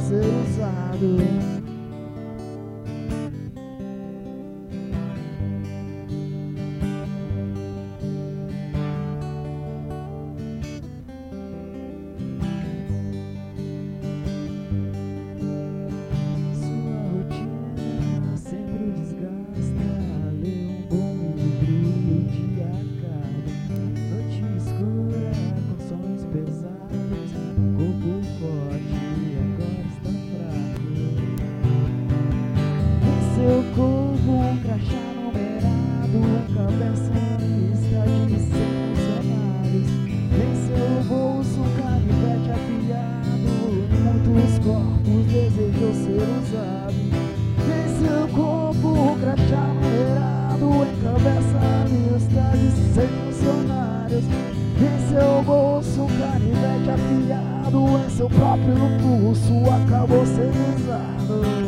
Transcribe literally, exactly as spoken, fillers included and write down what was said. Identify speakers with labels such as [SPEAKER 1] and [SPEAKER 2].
[SPEAKER 1] ser usado. Seu corpo, um crachá numerado, cabeça lista de cem funcionários. Em seu bolso, um canivete afiado, muitos corpos desejou ser usado. Em seu corpo, um crachá numerado, em cabeça lista de cem funcionários. Em seu bolso, um canivete afiado, em seu próprio pulso acabou sendo usado.